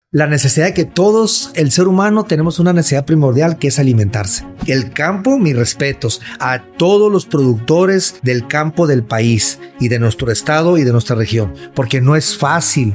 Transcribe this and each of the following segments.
la necesidad de que todos, el ser humano, tenemos una necesidad primordial que es alimentarse. El campo, mis respetos a todos los productores del campo del país y de nuestro estado y de nuestra región, porque no es fácil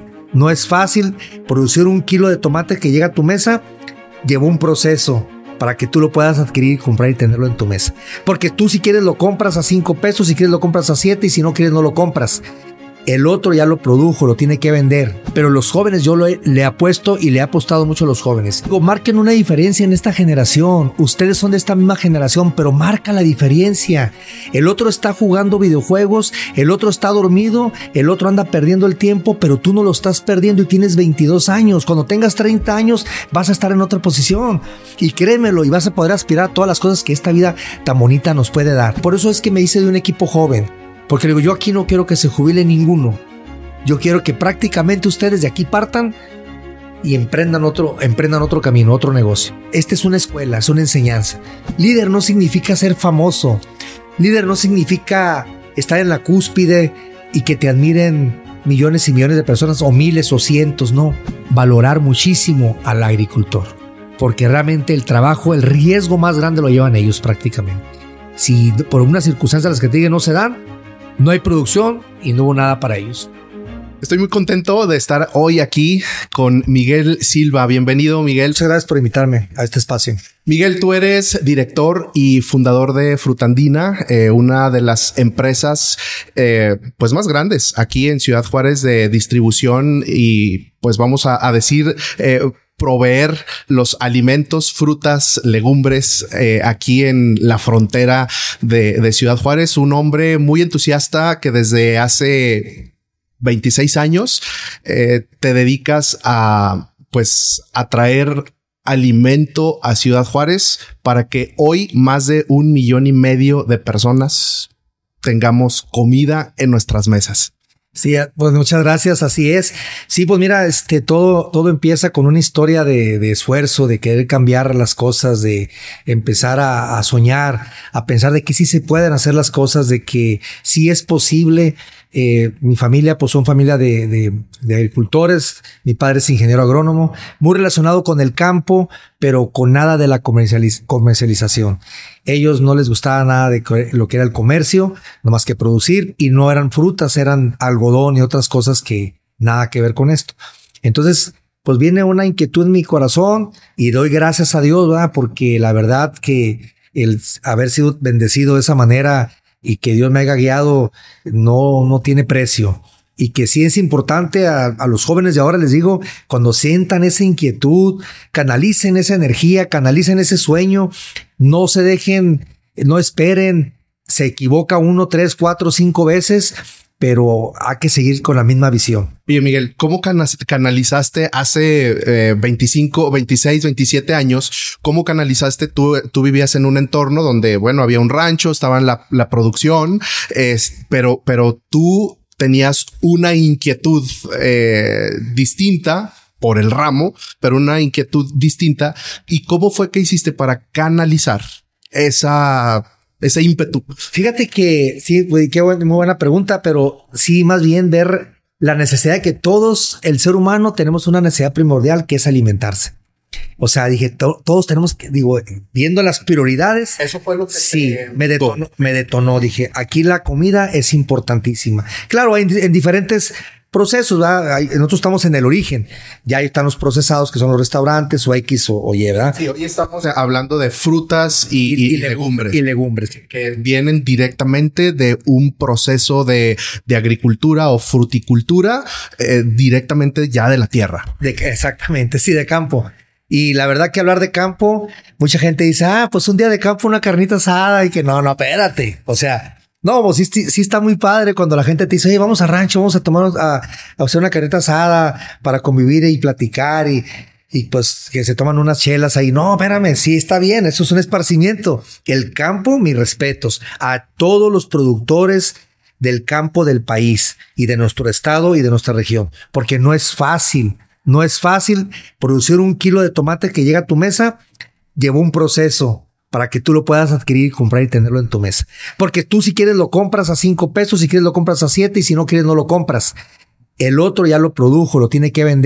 producir 1 kilo de tomate que llega a tu mesa. Lleva un proceso para que tú lo puedas adquirir, comprar y tenerlo en tu mesa. Porque tú, si quieres, lo compras a 5 pesos, si quieres lo compras a 7 y si no quieres no lo compras. El otro ya lo produjo, lo tiene que vender. Pero los jóvenes, yo le apuesto y le he apostado mucho a los jóvenes. Digo, marquen una diferencia en esta generación. Ustedes son de esta misma generación, pero marca la diferencia. El otro está jugando videojuegos, el otro está dormido, el otro anda perdiendo el tiempo, pero tú no lo estás perdiendo y tienes 22 años. Cuando tengas 30 años vas a estar en otra posición. Y créemelo, y vas a poder aspirar a todas las cosas que esta vida tan bonita nos puede dar. Por eso es que me hice de un equipo joven. Porque digo, yo aquí no quiero que se jubile ninguno. Yo quiero que prácticamente ustedes de aquí partan y emprendan otro camino, otro negocio. Esta es una escuela, es una enseñanza. Líder no significa ser famoso. Líder no significa estar en la cúspide y que te admiren millones y millones de personas, o miles o cientos. No, valorar muchísimo al agricultor. Porque realmente el trabajo, el riesgo más grande lo llevan ellos prácticamente. Si por una circunstancia las que te digan no se dan, no hay producción y no hubo nada para ellos. Estoy muy contento de estar hoy aquí con Miguel Silva. Bienvenido, Miguel. Muchas gracias por invitarme a este espacio. Miguel, tú eres director y fundador de Frutandina, una de las empresas pues más grandes aquí en Ciudad Juárez de distribución y pues vamos a decir proveer los alimentos, frutas, legumbres aquí en la frontera de Ciudad Juárez. Un hombre muy entusiasta que desde hace 26 años te dedicas a traer alimento a Ciudad Juárez para que hoy más de 1,5 millones de personas tengamos comida en nuestras mesas. Sí, pues muchas gracias, así es. Sí, pues mira, todo empieza con una historia de esfuerzo, de querer cambiar las cosas, de empezar a soñar, a pensar de que sí se pueden hacer las cosas, de que sí es posible. Mi familia, pues son familia de agricultores. Mi padre es ingeniero agrónomo, muy relacionado con el campo, pero con nada de la comercialización. Ellos no les gustaba nada de lo que era el comercio, no más que producir, y no eran frutas, eran algodón y otras cosas que nada que ver con esto. Entonces, pues viene una inquietud en mi corazón y doy gracias a Dios, ¿verdad? Porque la verdad que el haber sido bendecido de esa manera y que Dios me haya guiado no tiene precio. Y que sí es importante a los jóvenes de ahora, les digo, cuando sientan esa inquietud, canalicen esa energía, canalicen ese sueño, no se dejen, no esperen, se equivoca 1, 3, 4, 5 veces, pero hay que seguir con la misma visión. Oye, Miguel, ¿cómo canalizaste hace 25, 26, 27 años? ¿Cómo canalizaste? Tú vivías en un entorno donde, bueno, había un rancho, estaba en la producción, pero tú tenías una inquietud distinta por el ramo, pero una inquietud distinta. ¿Y cómo fue que hiciste para canalizar ese ímpetu? Fíjate que sí, muy buena pregunta, pero sí, más bien ver la necesidad de que todos, el ser humano, tenemos una necesidad primordial que es alimentarse. O sea, dije, todos tenemos que, viendo las prioridades. Eso fue lo que sí, me detonó. Dije, aquí la comida es importantísima. Claro, en diferentes procesos, ¿verdad? Nosotros estamos en el origen. Ya ahí están los procesados, que son los restaurantes o X o Y, ¿verdad? Sí, hoy estamos hablando de frutas y legumbres. Y legumbres. Que vienen directamente de un proceso de agricultura o fruticultura, directamente ya de la tierra. Exactamente, sí, de campo. Y la verdad que hablar de campo, mucha gente dice, pues un día de campo, una carnita asada, y que no, espérate. O sea, no, pues sí está muy padre cuando la gente te dice, oye, vamos a rancho, vamos a tomar a hacer una carnita asada para convivir y platicar y pues que se toman unas chelas ahí. No, espérame, sí está bien, eso es un esparcimiento. El campo, mis respetos a todos los productores del campo del país y de nuestro estado y de nuestra región, porque no es fácil. No es fácil producir 1 kilo de tomate que llega a tu mesa. Lleva un proceso para que tú lo puedas adquirir, comprar y tenerlo en tu mesa. Porque tú, si quieres, lo compras a 5 pesos, si quieres lo compras a 7 y si no quieres no lo compras. El otro ya lo produjo, lo tiene que vender.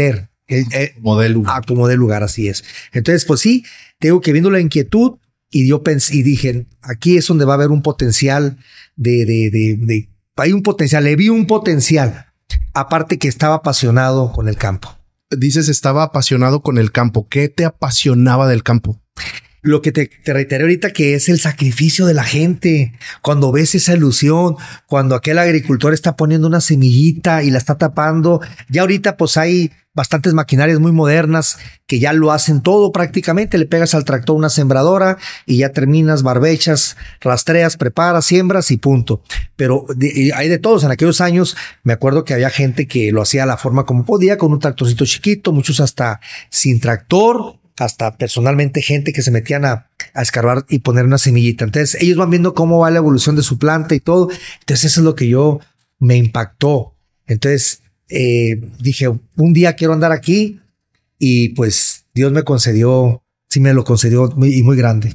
Como de lugar, así es. Entonces, pues sí, tengo que viendo la inquietud y yo pensé y dije, aquí es donde va a haber un potencial hay un potencial, le vi un potencial. Aparte que estaba apasionado con el campo. Dices, estaba apasionado con el campo. ¿Qué te apasionaba del campo? Lo que te reiteré ahorita, que es el sacrificio de la gente. Cuando ves esa ilusión, cuando aquel agricultor está poniendo una semillita y la está tapando. Ya ahorita pues hay bastantes maquinarias muy modernas que ya lo hacen todo prácticamente. Le pegas al tractor una sembradora y ya terminas, barbechas, rastreas, preparas, siembras y punto. Pero hay de todos. En aquellos años me acuerdo que había gente que lo hacía a la forma como podía, con un tractorcito chiquito, muchos hasta sin tractor, hasta personalmente gente que se metían a escarbar y poner una semillita. Entonces ellos van viendo cómo va la evolución de su planta y todo. Entonces eso es lo que me impactó. Entonces dije, un día quiero andar aquí y pues Dios me concedió, sí me lo concedió muy grande.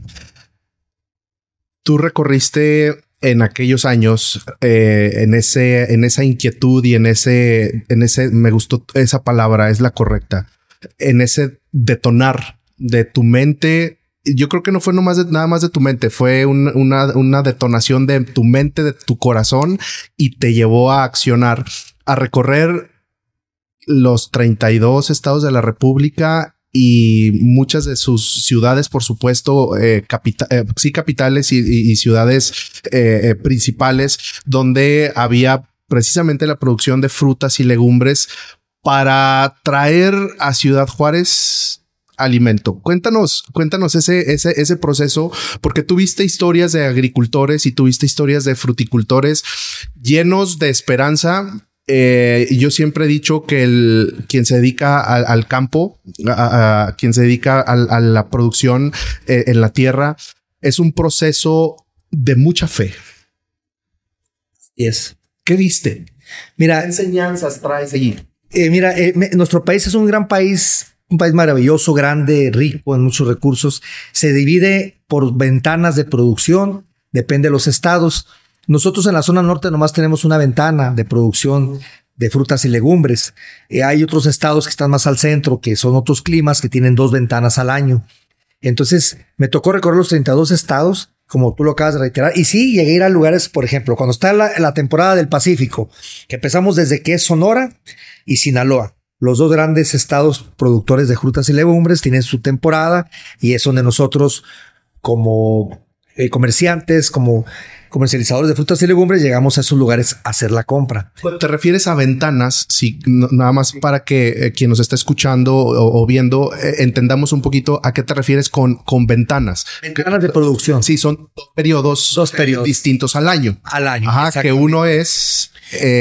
Tú recorriste en aquellos años, en esa inquietud y en ese, me gustó esa palabra, es la correcta. En ese detonar de tu mente, yo creo que no fue nada más de tu mente, fue una detonación de tu mente, de tu corazón, y te llevó a accionar, a recorrer los 32 estados de la República y muchas de sus ciudades, por supuesto, capitales y ciudades principales, donde había precisamente la producción de frutas y legumbres para traer a Ciudad Juárez alimento. Cuéntanos ese proceso, porque tuviste historias de agricultores y tuviste historias de fruticultores llenos de esperanza. Yo siempre he dicho que quien se dedica al campo, quien se dedica a la producción en la tierra, es un proceso de mucha fe. Yes. ¿Qué viste? Mira, ¿qué enseñanzas traes allí? Nuestro país es un gran país, un país maravilloso, grande, rico en muchos recursos. Se divide por ventanas de producción, depende de los estados. Nosotros en la zona norte nomás tenemos una ventana de producción de frutas y legumbres. Hay otros estados que están más al centro, que son otros climas, que tienen 2 ventanas al año. Entonces me tocó recorrer los 32 estados, como tú lo acabas de reiterar. Y sí, llegué a ir a lugares, por ejemplo, cuando está la temporada del Pacífico, que empezamos desde que es Sonora y Sinaloa. Los 2 grandes estados productores de frutas y legumbres tienen su temporada y es donde nosotros como comerciantes, como comercializadores de frutas y legumbres, llegamos a esos lugares a hacer la compra. Cuando te refieres a ventanas, sí, nada más para que quien nos está escuchando o viendo entendamos un poquito a qué te refieres con ventanas. Ventanas de producción. Sí, son 2 periodos distintos al año. Ajá, que uno es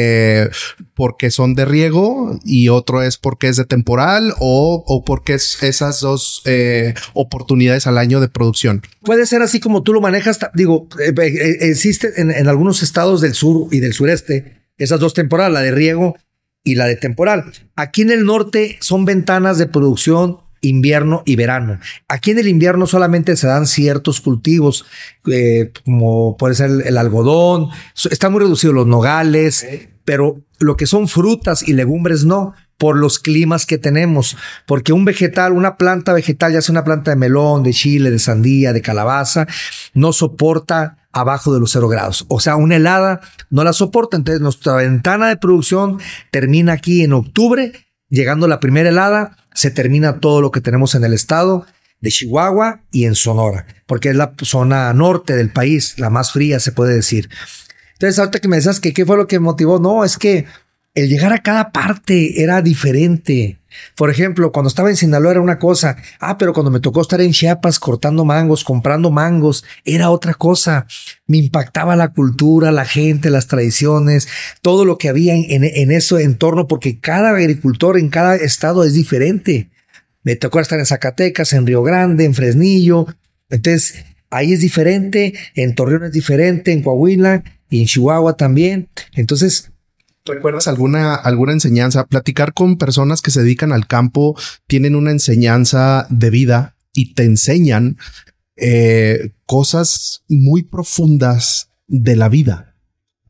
porque son de riego y otro es porque es de temporal o porque es esas 2 oportunidades al año de producción. Puede ser así como tú lo manejas. Digo, existe en algunos estados del sur y del sureste esas 2 temporadas, la de riego y la de temporal. Aquí en el norte son ventanas de producción invierno y verano. Aquí en el invierno solamente se dan ciertos cultivos, como puede ser el algodón. Está muy reducido los nogales, pero lo que son frutas y legumbres no, por los climas que tenemos. Porque un vegetal, una planta vegetal, ya sea una planta de melón, de chile, de sandía, de calabaza, no soporta abajo de los 0 grados. O sea, una helada no la soporta. Entonces nuestra ventana de producción termina aquí en octubre. Llegando la primera helada, se termina todo lo que tenemos en el estado de Chihuahua y en Sonora, porque es la zona norte del país, la más fría se puede decir. Entonces, ahorita que me decías que qué fue lo que me motivó, no, es que el llegar a cada parte era diferente. Por ejemplo, cuando estaba en Sinaloa era una cosa, pero cuando me tocó estar en Chiapas cortando mangos, comprando mangos, era otra cosa. Me impactaba la cultura, la gente, las tradiciones, todo lo que había en ese entorno, porque cada agricultor en cada estado es diferente. Me tocó estar en Zacatecas, en Río Grande, en Fresnillo. Entonces, ahí es diferente, en Torreón es diferente, en Coahuila y en Chihuahua también. Entonces, ¿recuerdas alguna enseñanza? Platicar con personas que se dedican al campo tienen una enseñanza de vida y te enseñan cosas muy profundas de la vida.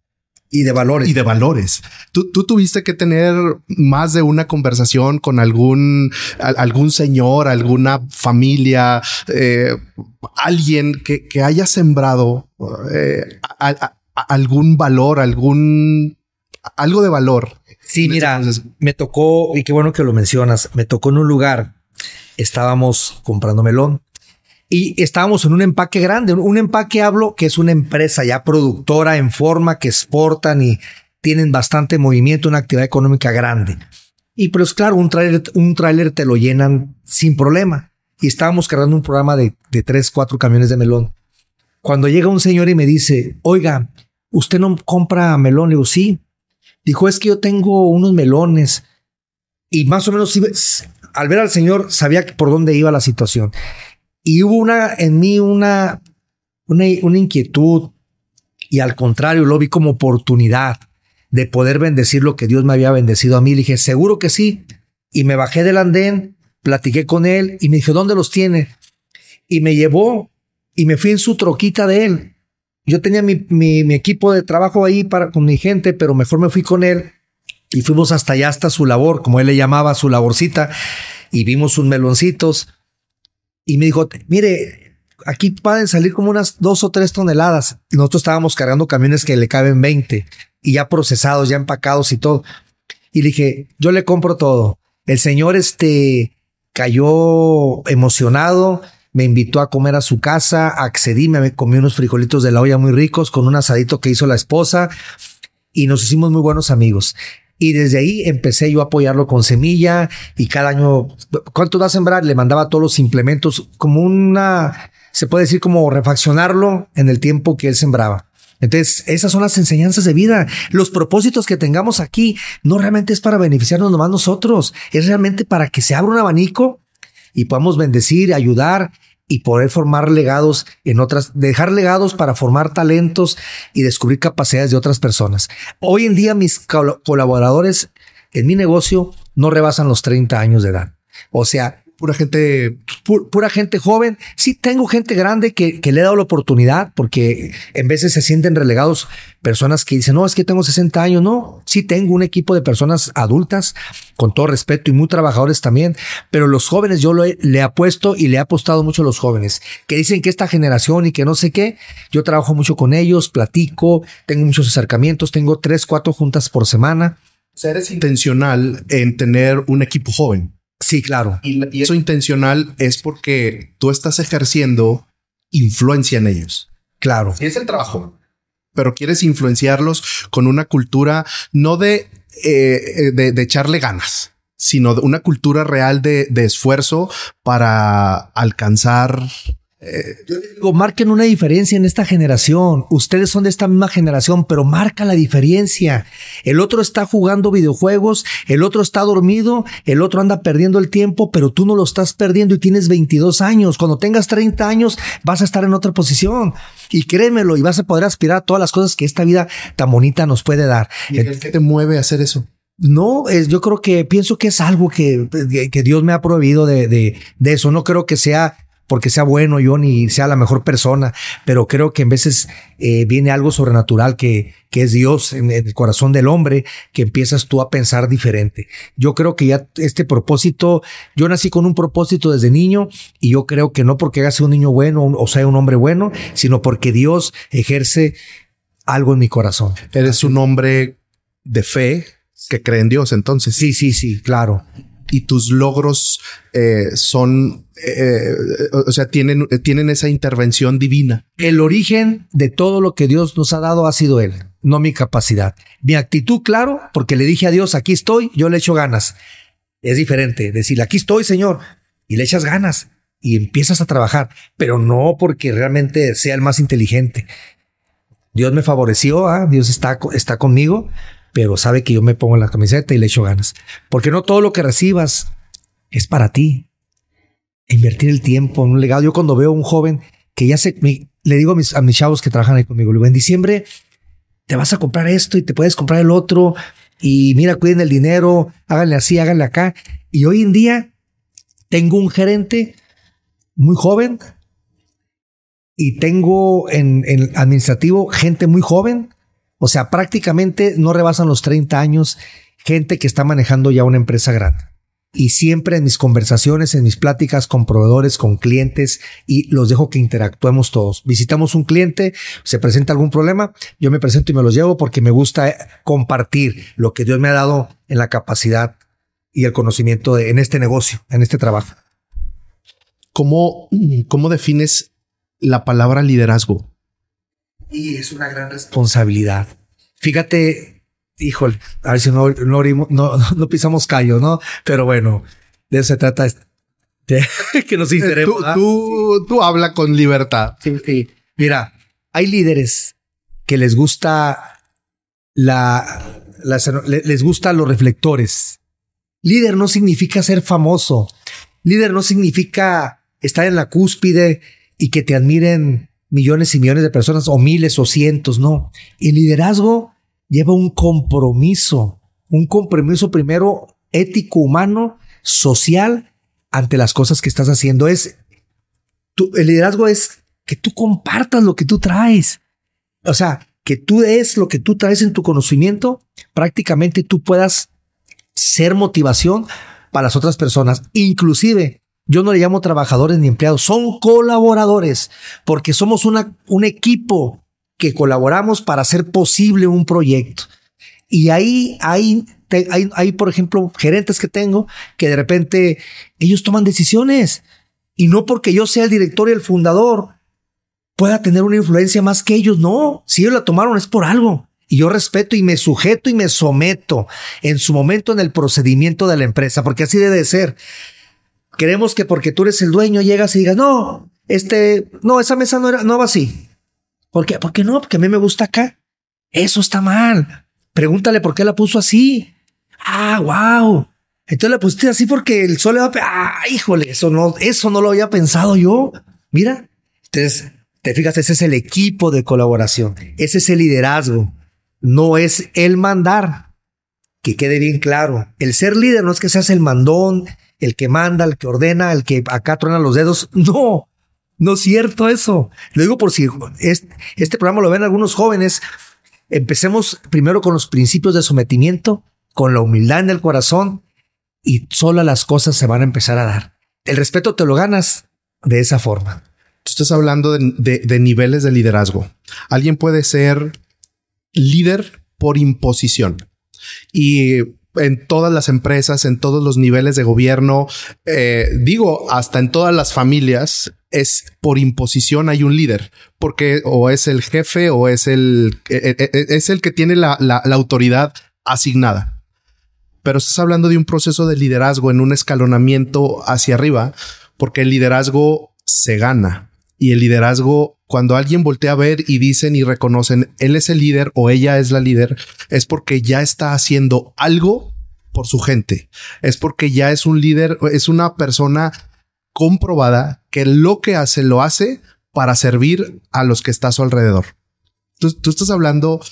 Y de valores. Y de valores. Tú tuviste que tener más de una conversación con algún señor, alguna familia, alguien que haya sembrado algún valor, algo de valor. Sí, mira, me tocó, y qué bueno que lo mencionas, me tocó en un lugar, estábamos comprando melón y estábamos en un empaque grande. Un empaque, hablo que es una empresa ya productora en forma, que exportan y tienen bastante movimiento, una actividad económica grande. Y pues claro, un tráiler te lo llenan sin problema. Y estábamos cargando un programa de 3, 4 camiones de melón. Cuando llega un señor y me dice, oiga, ¿usted no compra melón? Le digo, sí. Dijo, es que yo tengo unos melones. Y más o menos, al ver al señor, sabía por dónde iba la situación. Y hubo en mí una inquietud, y al contrario, lo vi como oportunidad de poder bendecir lo que Dios me había bendecido a mí. Le dije, seguro que sí. Y me bajé del andén, platiqué con él y me dijo, ¿dónde los tiene? Y me llevó y me fui en su troquita de él. Yo tenía mi equipo de trabajo ahí con mi gente, pero mejor me fui con él y fuimos hasta allá, hasta su labor, como él le llamaba, su laborcita, y vimos sus meloncitos. Y me dijo, mire, aquí pueden salir como unas 2 o 3 toneladas. Nosotros estábamos cargando camiones que le caben 20 y ya procesados, ya empacados y todo. Y le dije, yo le compro todo. El señor cayó emocionado, me invitó a comer a su casa, accedí, me comí unos frijolitos de la olla muy ricos con un asadito que hizo la esposa y nos hicimos muy buenos amigos. Y desde ahí empecé yo a apoyarlo con semilla y cada año, ¿cuánto va a sembrar? Le mandaba todos los implementos como se puede decir como refaccionarlo en el tiempo que él sembraba. Entonces, esas son las enseñanzas de vida. Los propósitos que tengamos aquí no realmente es para beneficiarnos nomás nosotros, es realmente para que se abra un abanico y podamos bendecir, ayudar y poder formar legados dejar legados para formar talentos y descubrir capacidades de otras personas. Hoy en día mis colaboradores en mi negocio no rebasan los 30 años de edad. O sea, pura gente joven. Sí, tengo gente grande que le he dado la oportunidad porque en veces se sienten relegados personas que dicen, no, es que tengo 60 años. No, sí tengo un equipo de personas adultas con todo respeto y muy trabajadores también, pero los jóvenes yo le apuesto y le he apostado mucho a los jóvenes que dicen que esta generación y que no sé qué. Yo trabajo mucho con ellos, platico, tengo muchos acercamientos, tengo 3, 4 juntas por semana. O sea, eres intencional en tener un equipo joven. Sí, claro. Y eso intencional es porque tú estás ejerciendo influencia en ellos. Claro. Sí, es el trabajo, pero quieres influenciarlos con una cultura no de echarle ganas, sino de una cultura real de esfuerzo para alcanzar. Yo les digo, marquen una diferencia en esta generación. Ustedes son de esta misma generación, pero marca la diferencia. El otro está jugando videojuegos, el otro está dormido, el otro anda perdiendo el tiempo, pero tú no lo estás perdiendo y tienes 22 años. Cuando tengas 30 años vas a estar en otra posición y créemelo, y vas a poder aspirar a todas las cosas que esta vida tan bonita nos puede dar. ¿Y qué te mueve a hacer eso? No, yo creo que pienso que es algo que Dios me ha prohibido de eso. No creo que sea porque sea bueno yo ni sea la mejor persona, pero creo que en veces viene algo sobrenatural que es Dios en el corazón del hombre, que empiezas tú a pensar diferente. Yo creo que ya este propósito, yo nací con un propósito desde niño y yo creo que no porque haya sido un niño bueno o sea un hombre bueno, sino porque Dios ejerce algo en mi corazón. Eres un hombre de fe que cree en Dios, entonces. Sí, claro. Y tus logros son, o sea, tienen esa intervención divina. El origen de todo lo que Dios nos ha dado ha sido Él, no mi capacidad. Mi actitud, claro, porque le dije a Dios, aquí estoy, yo le echo ganas. Es diferente decir, aquí estoy, Señor, y le echas ganas y empiezas a trabajar, pero no porque realmente sea el más inteligente. Dios me favoreció, Dios está conmigo, pero sabe que yo me pongo la camiseta y le echo ganas. Porque no todo lo que recibas es para ti. Invertir el tiempo en un legado. Yo cuando veo a un joven que ya le digo a mis chavos que trabajan ahí conmigo, le digo, en diciembre te vas a comprar esto y te puedes comprar el otro. Y mira, cuiden el dinero, háganle así, háganle acá. Y hoy en día tengo un gerente muy joven y tengo en administrativo gente muy joven O sea, prácticamente no rebasan los 30 años gente que está manejando ya una empresa grande. Y siempre en mis conversaciones, en mis pláticas con proveedores, con clientes, y los dejo que interactuemos todos. Visitamos un cliente, se presenta algún problema, yo me presento y me los llevo porque me gusta compartir lo que Dios me ha dado en la capacidad y el conocimiento en este negocio, en este trabajo. ¿Cómo defines la palabra liderazgo? Y es una gran responsabilidad. Fíjate, híjole, a ver si no pisamos callo, ¿no? Pero bueno, de eso se trata de que nos interemos. Tú habla con libertad. Sí. Mira, hay líderes que les gusta les gustan los reflectores. Líder no significa ser famoso. Líder no significa estar en la cúspide y que te admiren millones y millones de personas o miles o cientos, no. El liderazgo lleva un compromiso primero ético, humano, social ante las cosas que estás haciendo. El liderazgo es que tú compartas lo que tú traes. O sea, que tú des lo que tú traes en tu conocimiento, prácticamente tú puedas ser motivación para las otras personas. Inclusive, yo no le llamo trabajadores ni empleados, son colaboradores, porque somos un equipo que colaboramos para hacer posible un proyecto. Y hay, por ejemplo, gerentes que tengo que de repente ellos toman decisiones y no porque yo sea el director y el fundador pueda tener una influencia más que ellos. No, si ellos la tomaron es por algo. Y yo respeto y me sujeto y me someto en su momento en el procedimiento de la empresa, porque así debe de ser. Queremos que porque tú eres el dueño llegas y digas, no, esa mesa no va así. ¿Por qué? ¿Por qué no? Porque a mí me gusta acá. Eso está mal. Pregúntale por qué la puso así. Wow. Entonces la pusiste así porque el sol le va a... híjole, eso no lo había pensado yo. Mira. Entonces, te fijas, ese es el equipo de colaboración. Ese es el liderazgo. No es el mandar. Que quede bien claro. El ser líder no es que seas el mandón, el que manda, el que ordena, el que acá truena los dedos. No. No es cierto eso. Lo digo por si este programa lo ven algunos jóvenes. Empecemos primero con los principios de sometimiento, con la humildad en el corazón y solo las cosas se van a empezar a dar. El respeto te lo ganas de esa forma. Tú estás hablando de niveles de liderazgo. Alguien puede ser líder por imposición y en todas las empresas, en todos los niveles de gobierno, hasta en todas las familias, es por imposición hay un líder, porque o es el jefe o es el que tiene la autoridad asignada. Pero estás hablando de un proceso de liderazgo en un escalonamiento hacia arriba, porque el liderazgo se gana. Y el liderazgo, cuando alguien voltea a ver y dicen y reconocen, él es el líder o ella es la líder, es porque ya está haciendo algo por su gente. Es porque ya es un líder, es una persona comprobada que lo que hace, lo hace para servir a los que está a su alrededor. Tú estás hablando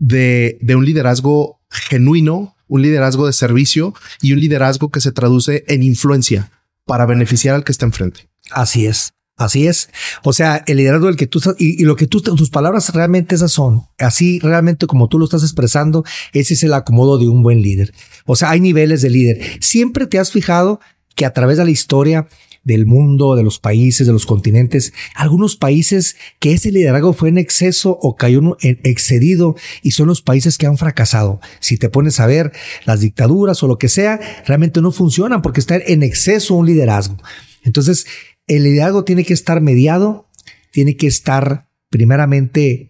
de un liderazgo genuino, un liderazgo de servicio y un liderazgo que se traduce en influencia para beneficiar al que está enfrente. Así es. Así es. O sea, el liderazgo del que tú estás y lo que tus palabras realmente esas son. Así realmente como tú lo estás expresando, ese es el acomodo de un buen líder. O sea, hay niveles de líder. Siempre te has fijado que a través de la historia del mundo, de los países, de los continentes, algunos países que ese liderazgo fue en exceso o cayó excedido y son los países que han fracasado. Si te pones a ver las dictaduras o lo que sea, realmente no funcionan porque está en exceso un liderazgo. Entonces, el liderazgo tiene que estar mediado, tiene que estar primeramente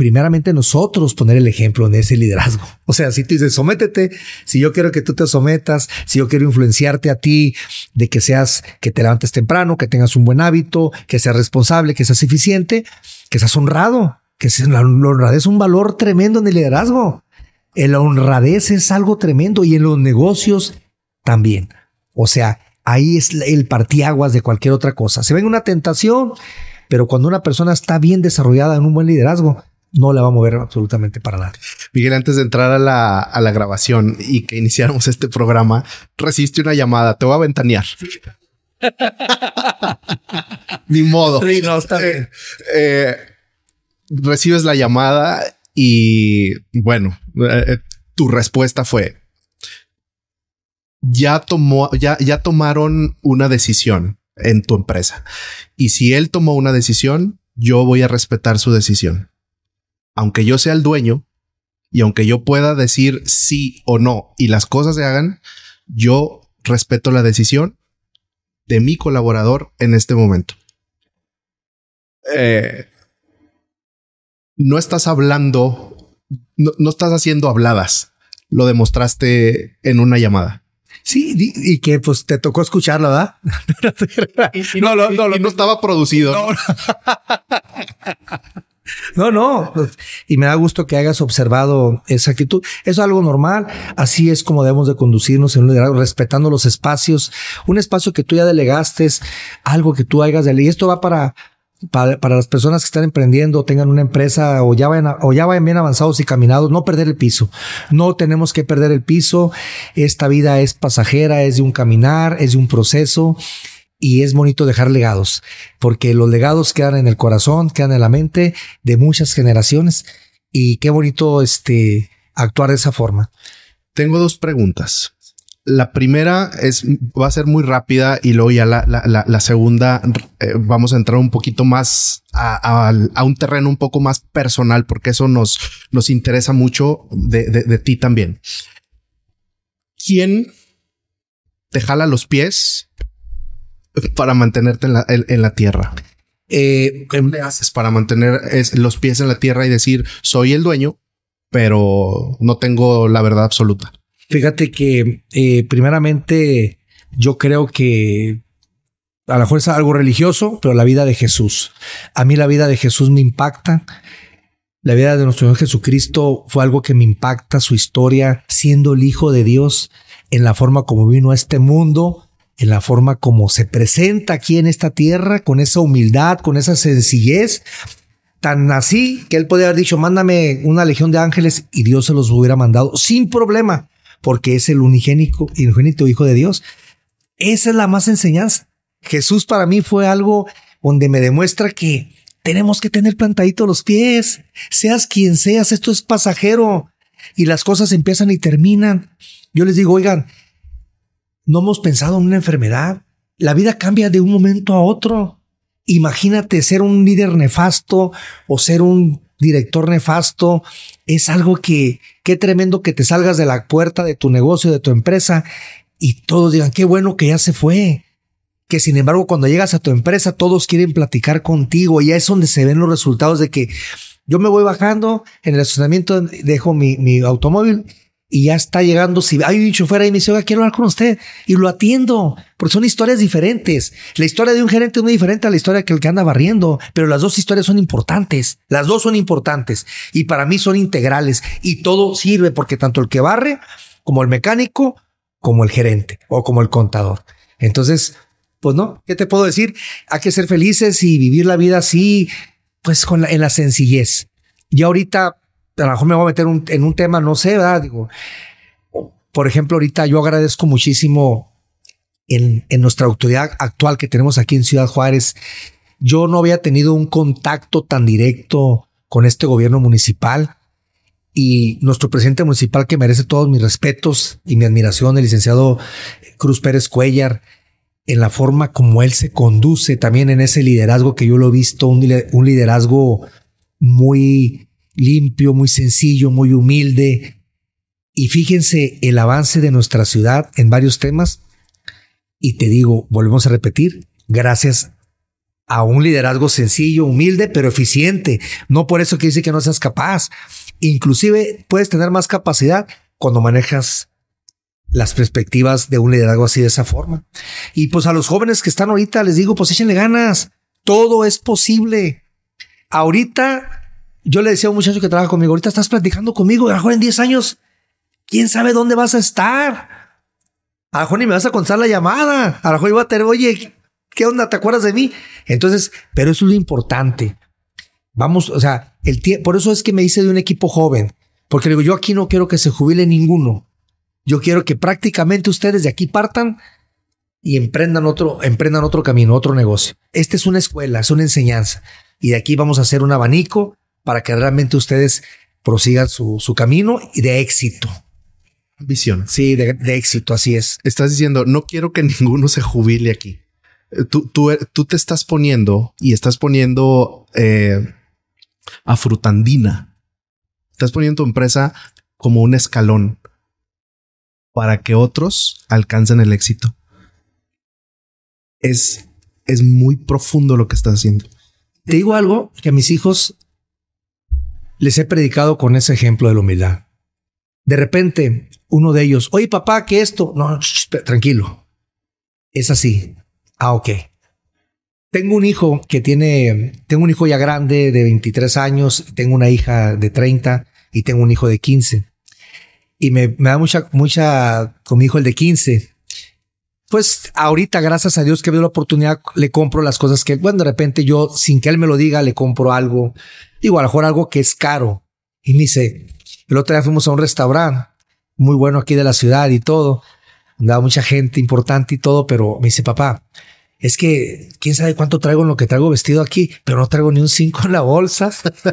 nosotros poner el ejemplo en ese liderazgo. O sea, si tú dices, sométete, si yo quiero que tú te sometas, si yo quiero influenciarte a ti de que te levantes temprano, que tengas un buen hábito, que seas responsable, que seas eficiente, que seas honrado, la honradez es un valor tremendo en el liderazgo. La honradez es algo tremendo y en los negocios también. O sea, ahí es el partíaguas de cualquier otra cosa. Se ven una tentación, pero cuando una persona está bien desarrollada en un buen liderazgo, no la va a mover absolutamente para nada. Miguel, antes de entrar a la grabación y que iniciáramos este programa, recibiste una llamada. Te voy a ventanear. Sí. Ni modo. Sí, no, está bien. Recibes la llamada Y bueno, tu respuesta fue: ya tomaron una decisión en tu empresa. Y si él tomó una decisión, yo voy a respetar su decisión. Aunque yo sea el dueño y aunque yo pueda decir sí o no y las cosas se hagan, yo respeto la decisión de mi colaborador en este momento. No estás hablando, no estás haciendo habladas. Lo demostraste en una llamada. Sí, y que pues te tocó escucharlo, ¿verdad? No estaba producido. No. Y me da gusto que hayas observado esa actitud. Eso es algo normal. Así es como debemos de conducirnos en un liderazgo, respetando los espacios. Un espacio que tú ya delegaste, algo que tú hayas delegado. Y esto va para las personas que están emprendiendo, tengan una empresa o ya vayan bien avanzados y caminados. No perder el piso. No tenemos que perder el piso. Esta vida es pasajera, es de un caminar, es de un proceso. Y es bonito dejar legados, porque los legados quedan en el corazón, quedan en la mente de muchas generaciones. Y qué bonito actuar de esa forma. Tengo 2 preguntas. La primera va a ser muy rápida y luego ya la segunda vamos a entrar un poquito más a un terreno un poco más personal, porque eso nos interesa mucho de ti también. ¿Quién te jala los pies para mantenerte en la tierra? ¿Cómo le haces para mantener los pies en la tierra y decir soy el dueño, pero no tengo la verdad absoluta? Fíjate que primeramente yo creo que a lo mejor es algo religioso, pero la vida de Jesús. A mí la vida de Jesús me impacta. La vida de nuestro Señor Jesucristo fue algo que me impacta, su historia siendo el Hijo de Dios, en la forma como vino a este mundo, en la forma como se presenta aquí en esta tierra, con esa humildad, con esa sencillez, tan así que él podía haber dicho, mándame una legión de ángeles, y Dios se los hubiera mandado sin problema, porque es el unigénito Hijo de Dios. Esa es la más enseñanza. Jesús para mí fue algo donde me demuestra que tenemos que tener plantaditos los pies. Seas quien seas, esto es pasajero y las cosas empiezan y terminan. Yo les digo, oigan, no hemos pensado en una enfermedad. La vida cambia de un momento a otro. Imagínate ser un líder nefasto o ser un director nefasto. Es algo que qué tremendo que te salgas de la puerta de tu negocio, de tu empresa, y todos digan, qué bueno que ya se fue. Que sin embargo, cuando llegas a tu empresa, todos quieren platicar contigo, y ya es donde se ven los resultados de que yo me voy bajando en el estacionamiento, dejo mi automóvil y ya está llegando. Si hay un chofer ahí, me dice, oiga, quiero hablar con usted, y lo atiendo, porque son historias diferentes. La historia de un gerente es muy diferente a la historia que el que anda barriendo, pero las dos historias son importantes. Las dos son importantes y para mí son integrales, y todo sirve porque tanto el que barre como el mecánico, como el gerente o como el contador. Entonces, pues no, ¿qué te puedo decir? Hay que ser felices y vivir la vida así, pues en la sencillez. Y ahorita a lo mejor me voy a meter en un tema, no sé, ¿verdad? Digo, por ejemplo, ahorita yo agradezco muchísimo en nuestra autoridad actual que tenemos aquí en Ciudad Juárez. Yo no había tenido un contacto tan directo con este gobierno municipal, y nuestro presidente municipal, que merece todos mis respetos y mi admiración, el licenciado Cruz Pérez Cuellar, en la forma como él se conduce, también en ese liderazgo que yo lo he visto, un liderazgo muy limpio, muy sencillo, muy humilde. Y fíjense el avance de nuestra ciudad en varios temas. Y te digo, volvemos a repetir, gracias a un liderazgo sencillo, humilde, pero eficiente. No por eso quiere decir que no seas capaz. Inclusive puedes tener más capacidad cuando manejas las perspectivas de un liderazgo así, de esa forma. Y pues a los jóvenes que están ahorita les digo, pues échenle ganas. Todo es posible. Ahorita yo le decía a un muchacho que trabaja conmigo, ahorita estás platicando conmigo, a lo mejor en 10 años, ¿quién sabe dónde vas a estar? A lo mejor ni me vas a contestar la llamada. A lo mejor iba a tener, oye, ¿qué onda? ¿Te acuerdas de mí? Entonces, pero eso es lo importante. Vamos, o sea, por eso es que me hice de un equipo joven, porque le digo, yo aquí no quiero que se jubile ninguno. Yo quiero que prácticamente ustedes de aquí partan y emprendan otro camino, otro negocio. Esta es una escuela, es una enseñanza, y de aquí vamos a hacer un abanico para que realmente ustedes prosigan su camino y de éxito. Visión. Sí, de éxito, así es. Estás diciendo, no quiero que ninguno se jubile aquí. Tú te estás poniendo y estás poniendo a Frutandina. Estás poniendo tu empresa como un escalón para que otros alcancen el éxito. Es muy profundo lo que estás haciendo. Te digo algo que a mis hijos les he predicado con ese ejemplo de la humildad. De repente, uno de ellos, oye papá, ¿qué esto? No, tranquilo. Es así. Ok. Tengo un hijo ya grande de 23 años, tengo una hija de 30 y tengo un hijo de 15. Y me da mucha con mi hijo el de 15. Pues ahorita, gracias a Dios que veo la oportunidad, le compro las cosas que, bueno, de repente yo, sin que él me lo diga, le compro algo. Digo, a lo mejor algo que es caro. Y me dice, el otro día fuimos a un restaurante muy bueno aquí de la ciudad y todo. Andaba mucha gente importante y todo, pero me dice, papá, es que quién sabe cuánto traigo en lo que traigo vestido aquí, pero no traigo ni un 5 en la bolsa.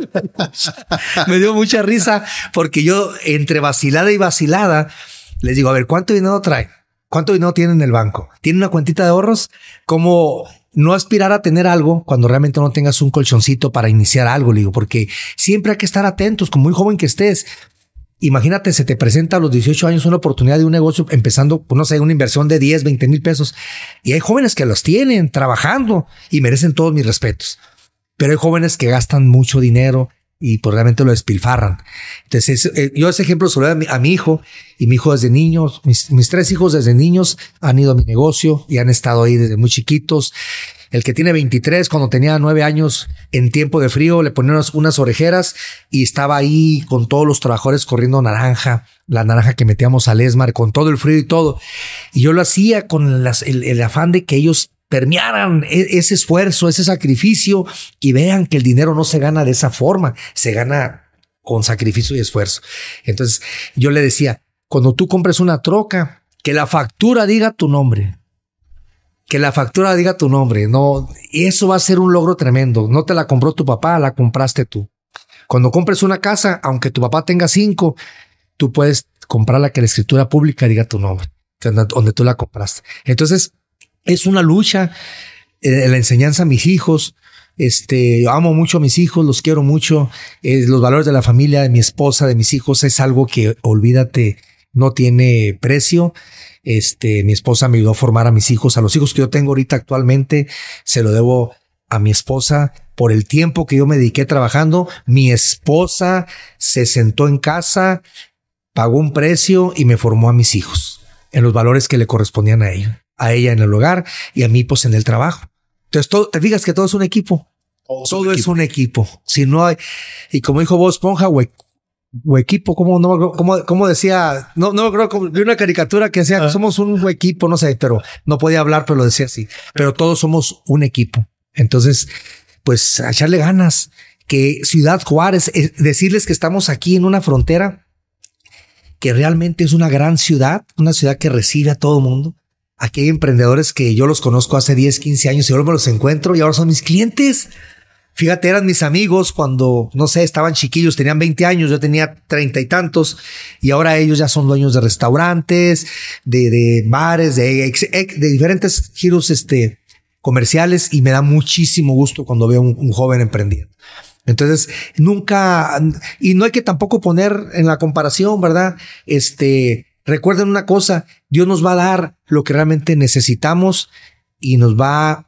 Me dio mucha risa porque yo, entre vacilada y vacilada, les digo, a ver, ¿cuánto dinero trae? ¿Cuánto dinero tiene en el banco? ¿Tiene una cuentita de ahorros? Como no aspirar a tener algo cuando realmente no tengas un colchoncito para iniciar algo, le digo, porque siempre hay que estar atentos, como muy joven que estés. Imagínate, se te presenta a los 18 años una oportunidad de un negocio empezando, pues no sé, una inversión de 10, 20 mil pesos. Y hay jóvenes que los tienen trabajando y merecen todos mis respetos. Pero hay jóvenes que gastan mucho dinero y pues realmente lo despilfarran. Entonces, yo ese ejemplo se lo doy a mi hijo, y mi hijo desde niños, mis 3 hijos desde niños han ido a mi negocio y han estado ahí desde muy chiquitos. El que tiene 23, cuando tenía 9 años, en tiempo de frío, le ponía unas orejeras y estaba ahí con todos los trabajadores corriendo naranja, la naranja que metíamos al Esmar, con todo el frío y todo. Y yo lo hacía con el afán de que ellos permearan ese esfuerzo, ese sacrificio, y vean que el dinero no se gana de esa forma, se gana con sacrificio y esfuerzo. Entonces yo le decía, cuando tú compres una troca, que la factura diga tu nombre. Que la factura diga tu nombre. No, eso va a ser un logro tremendo. No te la compró tu papá, la compraste tú. Cuando compres una casa, aunque tu papá tenga 5, tú puedes comprarla que la escritura pública diga tu nombre, donde tú la compraste. Entonces, es una lucha, la enseñanza a mis hijos. Yo amo mucho a mis hijos, los quiero mucho. Los valores de la familia, de mi esposa, de mis hijos, es algo que, olvídate, no tiene precio. Mi esposa me ayudó a formar a mis hijos, a los hijos que yo tengo ahorita actualmente, se lo debo a mi esposa por el tiempo que yo me dediqué trabajando. Mi esposa se sentó en casa, pagó un precio y me formó a mis hijos en los valores que le correspondían a ella en el hogar y a mí pues en el trabajo. Entonces te fijas que todo es un equipo. Todo es un equipo. Si no hay, y como dijo Bob Esponja, equipo, como decía, no creo, vi una caricatura que decía que somos un equipo, no sé, pero no podía hablar, pero lo decía así. Pero todos somos un equipo. Entonces, pues a echarle ganas. Que Ciudad Juárez, decirles que estamos aquí en una frontera que realmente es una gran ciudad, una ciudad que recibe a todo el mundo. Aquí hay emprendedores que yo los conozco hace 10, 15 años y ahora me los encuentro y ahora son mis clientes. Fíjate, eran mis amigos cuando, no sé, estaban chiquillos, tenían 20 años, yo tenía 30 y tantos, y ahora ellos ya son dueños de restaurantes, de bares, de diferentes giros comerciales, y me da muchísimo gusto cuando veo un joven emprendiendo. Entonces, nunca, y no hay que tampoco poner en la comparación, ¿verdad? Recuerden una cosa, Dios nos va a dar lo que realmente necesitamos y nos va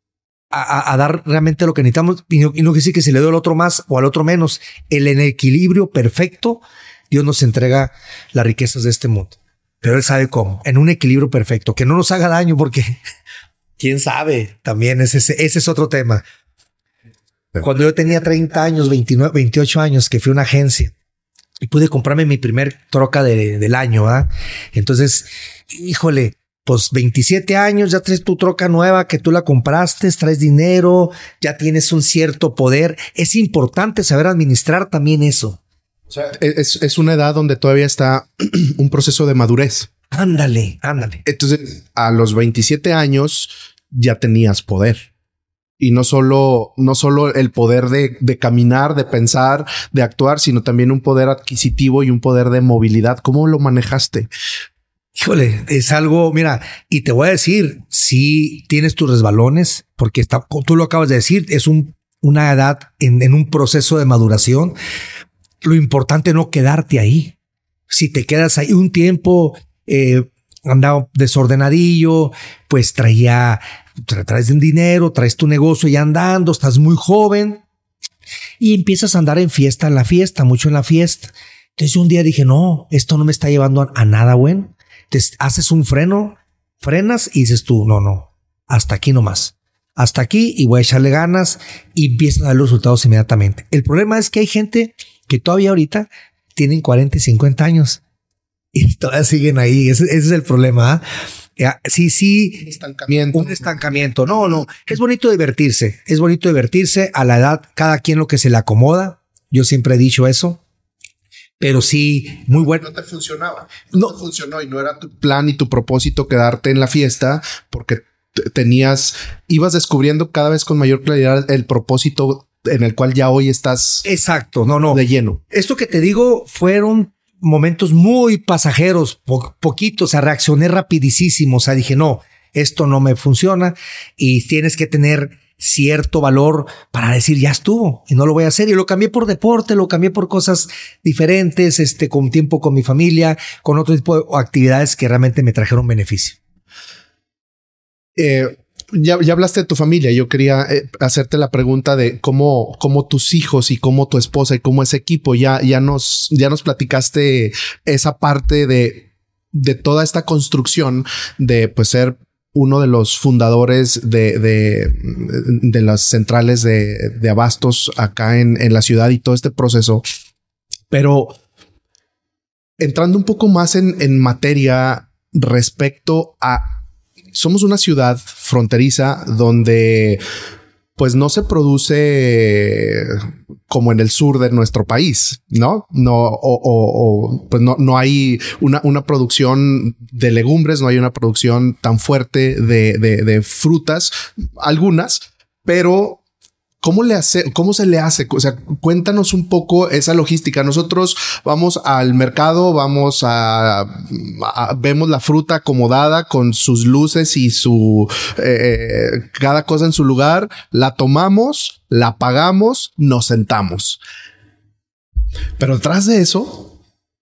a dar realmente lo que necesitamos, y no quiere decir que se le dé al otro más o al otro menos. En el equilibrio perfecto, Dios nos entrega las riquezas de este mundo. Pero Él sabe cómo, en un equilibrio perfecto, que no nos haga daño, porque quién sabe, también ese es otro tema. Cuando yo tenía 30 años, 29, 28 años, que fui a una agencia y pude comprarme mi primer troca del año, ¿ah? Entonces, híjole, pues 27 años, ya traes tu troca nueva que tú la compraste, traes dinero, ya tienes un cierto poder. Es importante saber administrar también eso. O sea, es una edad donde todavía está un proceso de madurez. Ándale. Entonces, a los 27 años ya tenías poder. Y no solo el poder de caminar, de pensar, de actuar, sino también un poder adquisitivo y un poder de movilidad. ¿Cómo lo manejaste? Híjole, es algo, mira, y te voy a decir, si tienes tus resbalones, porque tú lo acabas de decir, es una edad en un proceso de maduración. Lo importante es no quedarte ahí. Si te quedas ahí un tiempo, andaba desordenadillo, pues traes un dinero, traes tu negocio ya andando, estás muy joven y empiezas a andar en la fiesta, mucho en la fiesta. Entonces un día dije, no, esto no me está llevando a nada bueno. Entonces haces un freno, frenas y dices tú, no, hasta aquí nomás. Hasta aquí y voy a echarle ganas y empiezan a dar los resultados inmediatamente. El problema es que hay gente que todavía ahorita tienen 40 y 50 años y todavía siguen ahí. Ese es el problema. Sí. Un estancamiento. No. Es bonito divertirse. Es bonito divertirse a la edad, cada quien lo que se le acomoda. Yo siempre he dicho eso. Pero sí, muy bueno. No te funcionaba. No te funcionó y no era tu plan y tu propósito quedarte en la fiesta porque ibas descubriendo cada vez con mayor claridad el propósito en el cual ya hoy estás. Exacto. No. De lleno. Esto que te digo fueron momentos muy pasajeros, poquitos. O sea, reaccioné rapidísimo. O sea, dije, no, esto no me funciona y tienes que tener cierto valor para decir ya estuvo y no lo voy a hacer. Y lo cambié por deporte, lo cambié por cosas diferentes, con tiempo con mi familia, con otro tipo de actividades que realmente me trajeron beneficio. Ya hablaste de tu familia. Yo quería hacerte la pregunta de cómo tus hijos y cómo tu esposa y cómo ese equipo ya nos platicaste esa parte de toda esta construcción de pues ser uno de los fundadores de las centrales de abastos acá en la ciudad y todo este proceso. Pero entrando un poco más en materia respecto a somos una ciudad fronteriza donde pues no se produce como en el sur de nuestro país, ¿no? Pues no hay una producción de legumbres, no hay una producción tan fuerte de frutas, algunas, pero ¿cómo se le hace? O sea, cuéntanos un poco esa logística. Nosotros vamos al mercado, vemos la fruta acomodada con sus luces y cada cosa en su lugar, la tomamos, la pagamos, nos sentamos. Pero detrás de eso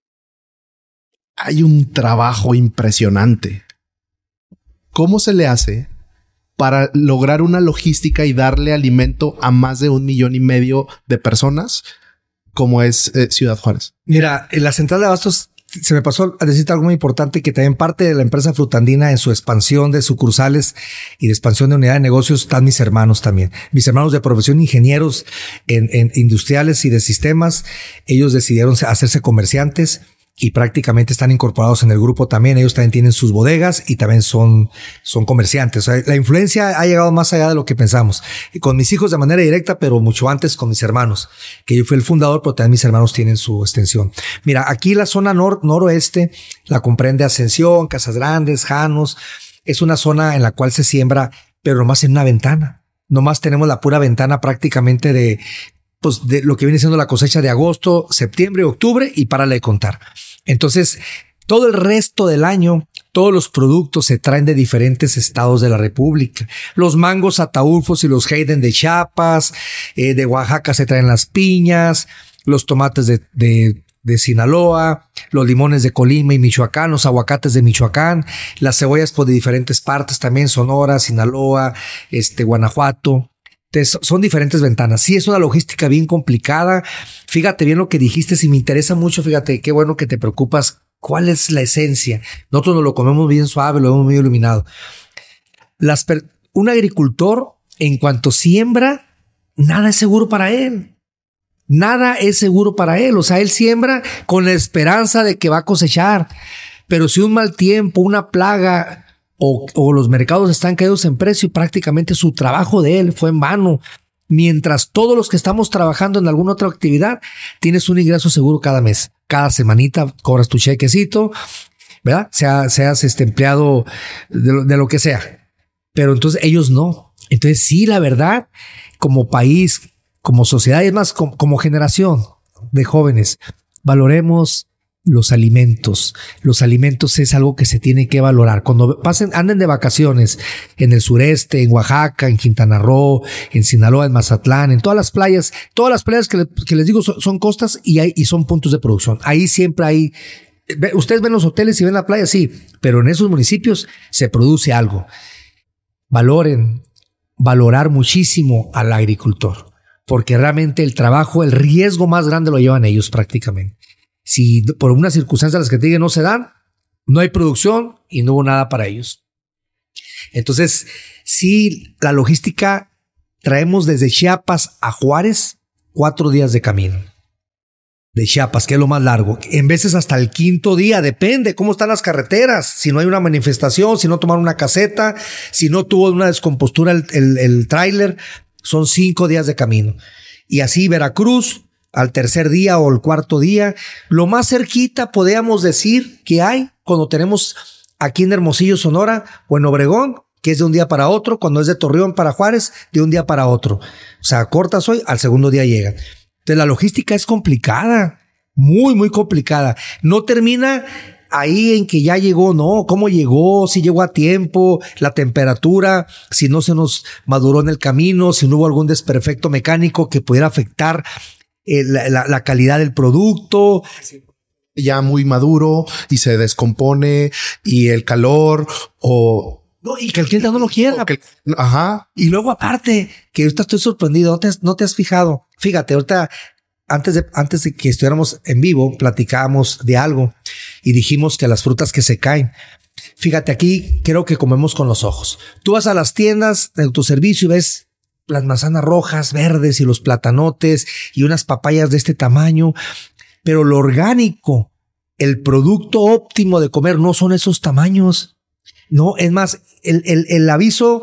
hay un trabajo impresionante. ¿Cómo se le hace para lograr una logística y darle alimento a más de 1,5 millones de personas como es Ciudad Juárez? Mira, en la central de abastos se me pasó a decirte algo muy importante, que también parte de la empresa Frutandina en su expansión de sucursales y de expansión de unidad de negocios están mis hermanos también. Mis hermanos de profesión, ingenieros en industriales y de sistemas. Ellos decidieron hacerse comerciantes y prácticamente están incorporados en el grupo también. Ellos también tienen sus bodegas y también son comerciantes. O sea, la influencia ha llegado más allá de lo que pensamos. Y con mis hijos de manera directa, pero mucho antes con mis hermanos, que yo fui el fundador, pero también mis hermanos tienen su extensión. Mira, aquí la zona noroeste la comprende Ascensión, Casas Grandes, Janos. Es una zona en la cual se siembra, pero nomás en una ventana. Nomás tenemos la pura ventana prácticamente de lo que viene siendo la cosecha de agosto, septiembre, octubre y párale de contar. Entonces, todo el resto del año, todos los productos se traen de diferentes estados de la República. Los mangos ataulfos y los Hayden de Chiapas, de Oaxaca se traen las piñas, los tomates de Sinaloa, los limones de Colima y Michoacán, los aguacates de Michoacán, las cebollas de diferentes partes también, Sonora, Sinaloa, Guanajuato. Entonces, son diferentes ventanas. Sí, es una logística bien complicada. Fíjate bien lo que dijiste. Si me interesa mucho, fíjate, qué bueno que te preocupas. ¿Cuál es la esencia? Nosotros nos lo comemos bien suave, lo vemos muy iluminado. Un agricultor, en cuanto siembra, nada es seguro para él. Nada es seguro para él. O sea, él siembra con la esperanza de que va a cosechar. Pero si un mal tiempo, una plaga o los mercados están caídos en precio y prácticamente su trabajo de él fue en vano. Mientras todos los que estamos trabajando en alguna otra actividad, tienes un ingreso seguro cada mes. Cada semanita cobras tu chequecito, ¿verdad? Seas empleado de lo que sea. Pero entonces ellos no. Entonces sí, la verdad, como país, como sociedad, es más, como generación de jóvenes, valoremos los alimentos. Los alimentos es algo que se tiene que valorar. Cuando anden de vacaciones en el sureste, en Oaxaca, en Quintana Roo, en Sinaloa, en Mazatlán, en todas las playas que les digo son costas y son puntos de producción. Ahí siempre hay. Ustedes ven los hoteles y ven la playa, sí, pero en esos municipios se produce algo. Valorar muchísimo al agricultor, porque realmente el trabajo, el riesgo más grande lo llevan ellos prácticamente. Si por una circunstancia las que te digan no se dan, no hay producción y no hubo nada para ellos. Entonces, sí, la logística, traemos desde Chiapas a Juárez 4 días de camino. De Chiapas, que es lo más largo. En veces hasta el 5º día, depende cómo están las carreteras. Si no hay una manifestación, si no tomaron una caseta, si no tuvo una descompostura el tráiler, son 5 días de camino. Y así Veracruz, al 3er día o el 4º día. Lo más cerquita podríamos decir que hay cuando tenemos aquí en Hermosillo, Sonora, o en Obregón, que es de un día para otro. Cuando es de Torreón para Juárez, de un día para otro. O sea, cortas hoy, al 2º día llegan. Entonces la logística es complicada, muy, muy complicada. No termina ahí en que ya llegó, no, cómo llegó, si llegó a tiempo, la temperatura, si no se nos maduró en el camino, si no hubo algún desperfecto mecánico que pudiera afectar la calidad del producto. Ya muy maduro y se descompone y el calor No, y que el cliente no lo quiera. Ajá. Y luego aparte, que ahorita estoy sorprendido, no te has fijado. Fíjate, ahorita, antes de que estuviéramos en vivo, platicábamos de algo y dijimos que las frutas que se caen. Fíjate, aquí creo que comemos con los ojos. Tú vas a las tiendas de autoservicio y ves las manzanas rojas, verdes y los platanotes y unas papayas de este tamaño, pero lo orgánico, el producto óptimo de comer no son esos tamaños. No, es más, el aviso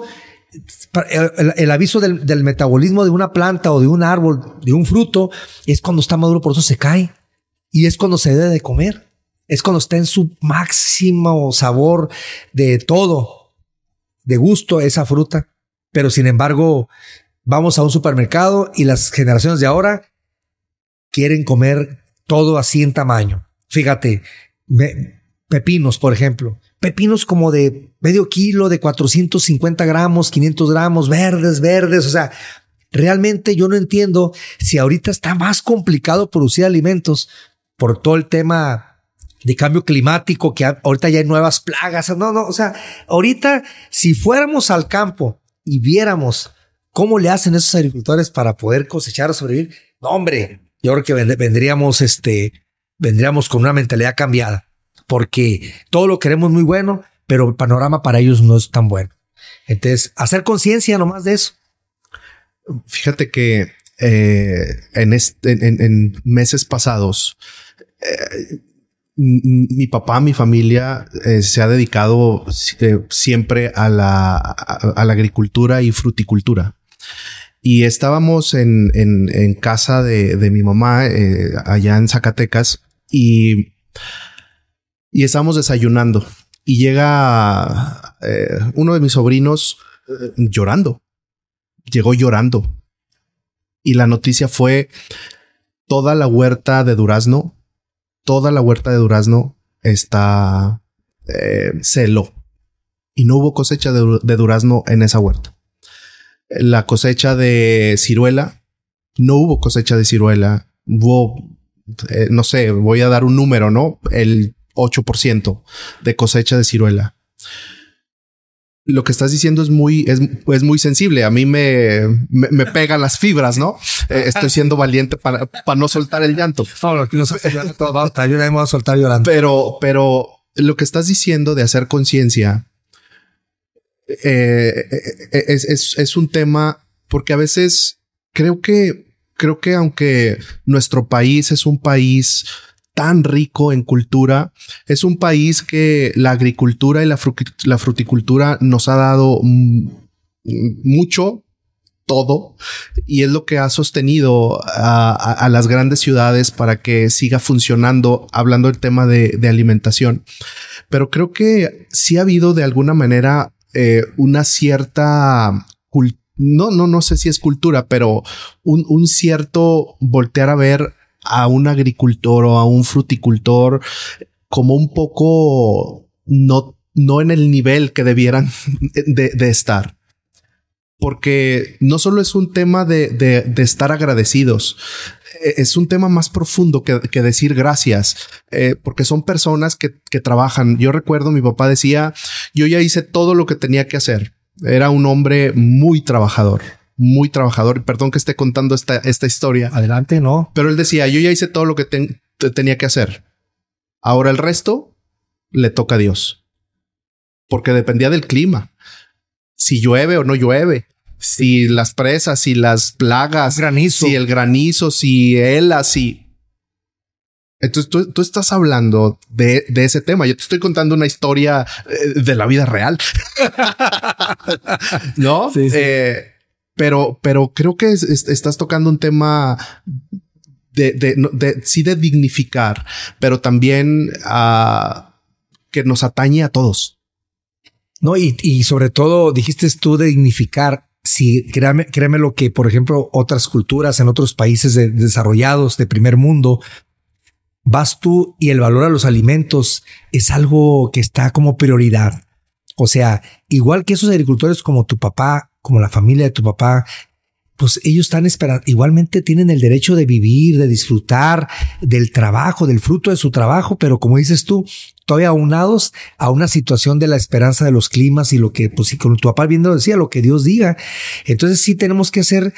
del metabolismo de una planta o de un árbol, de un fruto, es cuando está maduro, por eso se cae. Y es cuando se debe de comer. Es cuando está en su máximo sabor de todo, de gusto esa fruta. Pero sin embargo, vamos a un supermercado y las generaciones de ahora quieren comer todo así en tamaño. Fíjate, pepinos, por ejemplo. Pepinos como de medio kilo, de 450 gramos, 500 gramos, verdes. O sea, realmente yo no entiendo si ahorita está más complicado producir alimentos por todo el tema de cambio climático, que ahorita ya hay nuevas plagas. No, o sea, ahorita si fuéramos al campo y viéramos cómo le hacen esos agricultores para poder cosechar o sobrevivir, no, hombre, yo creo que vendríamos con una mentalidad cambiada. Porque todo lo queremos muy bueno, pero el panorama para ellos no es tan bueno. Entonces, hacer conciencia nomás de eso. Fíjate que en meses pasados, mi papá, mi familia se ha dedicado siempre a la agricultura y fruticultura. Y estábamos en casa de mi mamá allá en Zacatecas y estábamos desayunando y llega uno de mis sobrinos llorando. Llegó llorando. Y la noticia fue toda la huerta de durazno está celó. Y no hubo cosecha de durazno en esa huerta. La cosecha de ciruela, no hubo cosecha de ciruela. Hubo, no sé, voy a dar un número, ¿no? El 8% de cosecha de ciruela. Lo que estás diciendo es muy sensible. A mí me pegan las fibras, ¿no? Estoy siendo valiente para no soltar el llanto. Ayúdame a soltar llorando. Pero lo que estás diciendo de hacer conciencia es un tema, porque a veces creo que aunque nuestro país es un país tan rico en cultura, es un país que la agricultura y la fruticultura nos ha dado mucho, todo, y es lo que ha sostenido a las grandes ciudades para que siga funcionando, hablando del tema de alimentación. Pero creo que sí ha habido de alguna manera una cierta no sé si es cultura, pero un cierto voltear a ver a un agricultor o a un fruticultor como un poco no en el nivel que debieran de estar. Porque no solo es un tema de estar agradecidos, es un tema más profundo que decir gracias, porque son personas que trabajan. Yo recuerdo mi papá decía, yo ya hice todo lo que tenía que hacer. Era un hombre muy trabajador. Perdón que esté contando esta historia. Adelante, no. Pero él decía, yo ya hice todo lo que tenía que hacer. Ahora el resto le toca a Dios. Porque dependía del clima. Si llueve o no llueve, si las presas, si las plagas, si el granizo, si hela, si... Entonces tú estás hablando de ese tema. Yo te estoy contando una historia de la vida real. ¿No? Sí, sí. Pero creo que estás tocando un tema de dignificar, pero también que nos atañe a todos. No, y sobre todo dijiste tú de dignificar. Sí, créeme lo que, por ejemplo, otras culturas en otros países desarrollados de primer mundo, vas tú y el valor a los alimentos es algo que está como prioridad. O sea, igual que esos agricultores como tu papá, como la familia de tu papá, pues ellos están esperando, igualmente tienen el derecho de vivir, de disfrutar del trabajo, del fruto de su trabajo, pero como dices tú, todavía aunados a una situación de la esperanza de los climas y lo que, pues si con tu papá viendo decía, lo que Dios diga. Entonces sí tenemos que hacer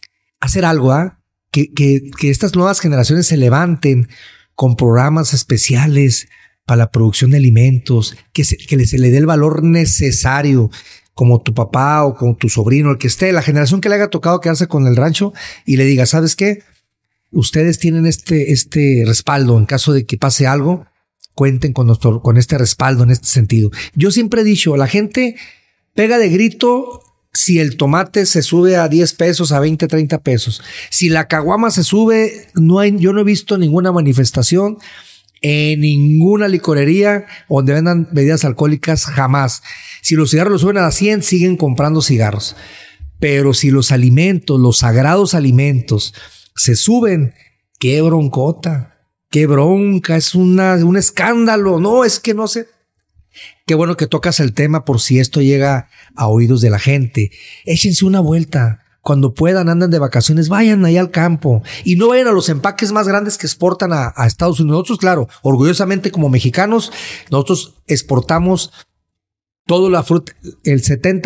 algo, que estas nuevas generaciones se levanten con programas especiales para la producción de alimentos, que se le dé el valor necesario, como tu papá o con tu sobrino, el que esté, la generación que le haya tocado quedarse con el rancho y le diga, ¿sabes qué? Ustedes tienen este respaldo en caso de que pase algo, cuenten con este respaldo en este sentido. Yo siempre he dicho, la gente pega de grito si el tomate se sube a 10 pesos, a 20, 30 pesos. Si la caguama se sube, yo no he visto ninguna manifestación en ninguna licorería donde vendan bebidas alcohólicas, jamás. Si los cigarros los suben a 100, siguen comprando cigarros. Pero si los alimentos, los sagrados alimentos, se suben, qué broncota, qué bronca, es un escándalo. No, es que no sé. Qué bueno que tocas el tema por si esto llega a oídos de la gente. Échense una vuelta. Cuando puedan, andan de vacaciones, vayan ahí al campo y no vayan a los empaques más grandes que exportan a Estados Unidos. Nosotros, claro, orgullosamente como mexicanos, nosotros exportamos toda la fruta, el